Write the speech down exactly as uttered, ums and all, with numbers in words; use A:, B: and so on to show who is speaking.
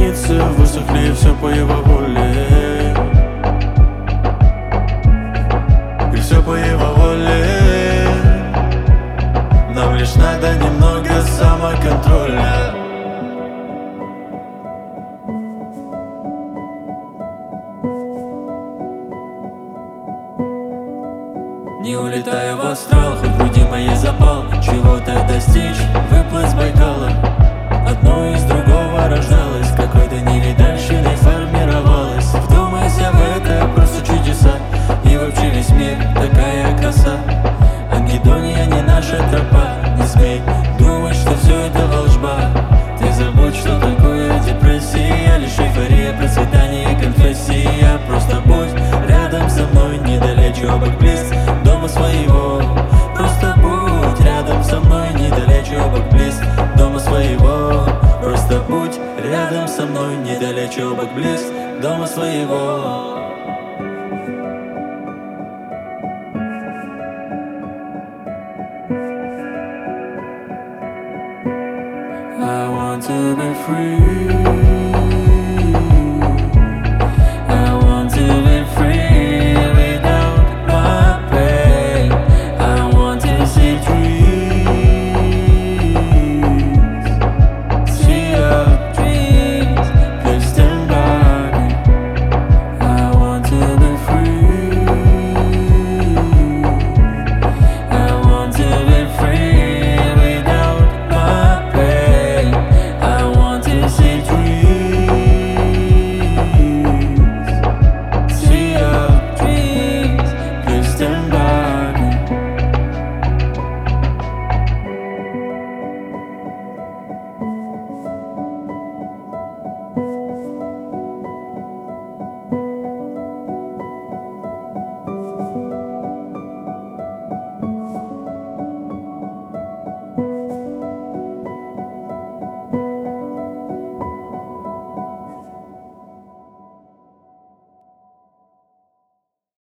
A: границы высохли, и все по его воле. И все по его воле. Нам лишь надо немного самоконтроля. Не улетаю в астрал, хоть в груди моей запал чего-то достичь, выплыть с Байкала. Одно из другого рождалось, какой-то невидальщиной формировалось. Вдумайся в это, просто чудеса. И вообще весь мир такая краса. Ангедония не наша тропа. Не смей думать, что все это волжба. Ты забудь, что такое депрессия. Лишь эйфория, процветание, конфессия. Просто будь рядом со мной, недалече, оба близ дома своего. Просто будь рядом со мной, недалече, оба близ дома своего. Просто будь рядом со мной, недалече, оба близ дома своего. I want to be free.